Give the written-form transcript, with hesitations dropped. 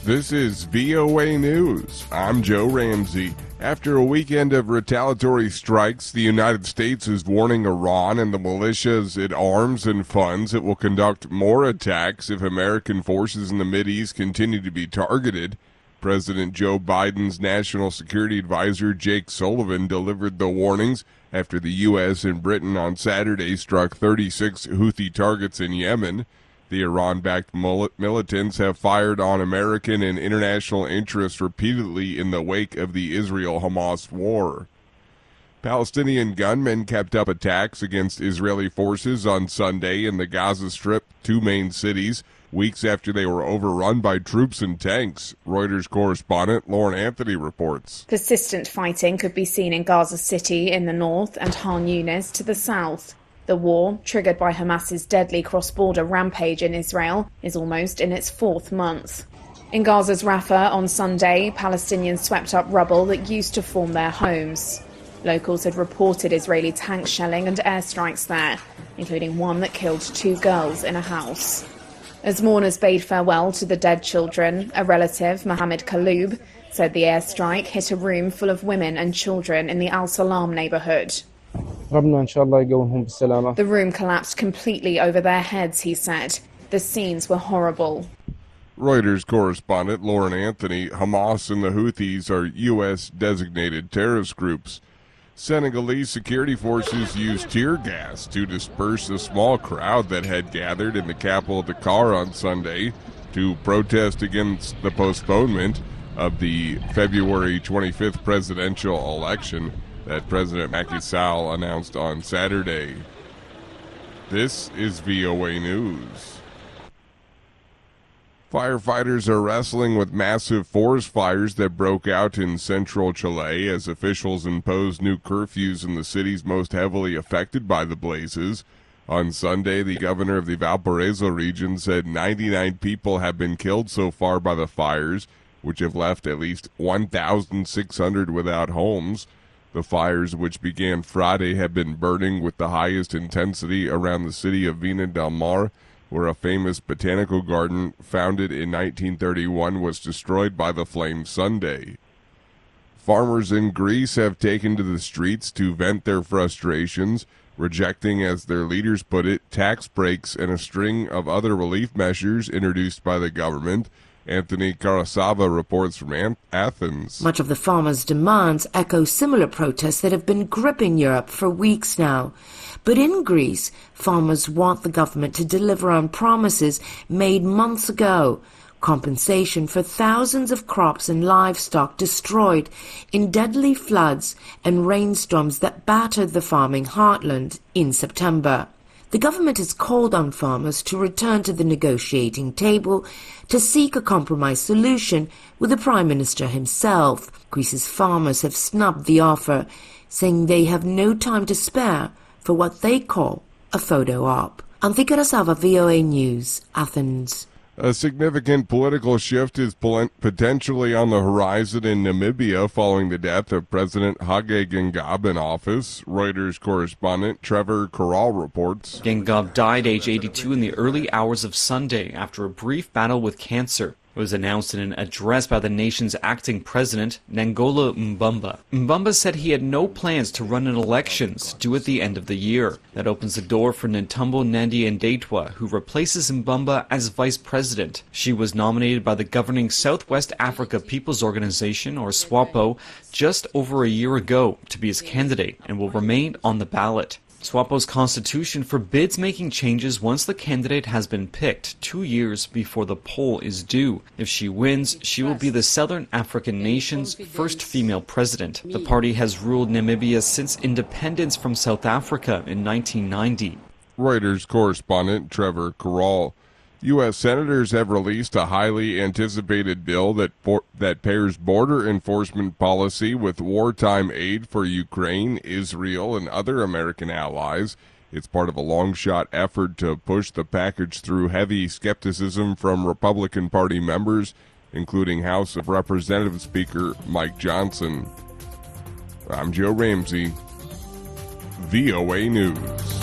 This is VOA News. I'm Joe Ramsey. After a weekend of retaliatory strikes, the United States is warning Iran and the militias it arms and funds it will conduct more attacks if American forces in the Mideast continue to be targeted. President Joe Biden's National Security Advisor Jake Sullivan delivered the warnings after the U.S. and Britain on Saturday struck 36 Houthi targets in Yemen. The Iran-backed militants have fired on American and international interests repeatedly in the wake of the Israel-Hamas war. Palestinian gunmen kept up attacks against Israeli forces on Sunday in the Gaza Strip, two main cities, weeks after they were overrun by troops and tanks. Reuters correspondent Lauren Anthony reports. Persistent fighting could be seen in Gaza City in the north and Han Yunis to the south. The war, triggered by Hamas's deadly cross-border rampage in Israel, is almost in its fourth month. In Gaza's Rafah on Sunday, Palestinians swept up rubble that used to form their homes. Locals had reported Israeli tank shelling and airstrikes there, including one that killed two girls in a house. As mourners bade farewell to the dead children, a relative, Mohammed Kaloub, said the airstrike hit a room full of women and children in the Al Salam neighborhood. The room collapsed completely over their heads, he said. The scenes were horrible. Reuters correspondent Lauren Anthony. Hamas and the Houthis are U.S.-designated terrorist groups. Senegalese security forces used tear gas to disperse a small crowd that had gathered in the capital Dakar on Sunday to protest against the postponement of the February 25th presidential election that President Macky Sall announced on Saturday. This is VOA News. Firefighters are wrestling with massive forest fires that broke out in central Chile as officials imposed new curfews in the cities most heavily affected by the blazes. On Sunday, the governor of the Valparaiso region said 99 people have been killed so far by the fires, which have left at least 1,600 without homes. The fires, which began Friday, have been burning with the highest intensity around the city of Vina del Mar, where a famous botanical garden founded in 1931 was destroyed by the flames Sunday. Farmers in Greece have taken to the streets to vent their frustrations, rejecting, as their leaders put it, tax breaks and a string of other relief measures introduced by the government. Anthony Karasava reports from Athens. Much of the farmers' demands echo similar protests that have been gripping Europe for weeks now. But in Greece, farmers want the government to deliver on promises made months ago. Compensation for thousands of crops and livestock destroyed in deadly floods and rainstorms that battered the farming heartland in September. The government has called on farmers to return to the negotiating table to seek a compromise solution with the Prime Minister himself. Greece's farmers have snubbed the offer, saying they have no time to spare for what they call a photo op. Anthi Karasava, VOA News, Athens. A significant political shift is potentially on the horizon in Namibia following the death of President Hage Geingob in office. Reuters correspondent Trevor Corral reports. Geingob died age 82 in the early hours of Sunday after a brief battle with cancer. It was announced in an address by the nation's acting president, Nangola Mbamba. Mbamba said he had no plans to run in elections due at the end of the year. That opens the door for Ntambo Nandi-Ndaitwah, who replaces Mbamba as vice president. She was nominated by the governing Southwest Africa People's Organization, or SWAPO, just over a year ago to be his candidate and will remain on the ballot. SWAPO's constitution forbids making changes once the candidate has been picked 2 years before the poll is due. If she wins, she will be the Southern African nation's first female president. The party has ruled Namibia since independence from South Africa in 1990. Reuters correspondent Trevor Corral. U.S. senators have released a highly anticipated bill that pairs border enforcement policy with wartime aid for Ukraine, Israel, and other American allies. It's part of a long-shot effort to push the package through heavy skepticism from Republican Party members, including House of Representatives Speaker Mike Johnson. I'm Joe Ramsey, VOA News.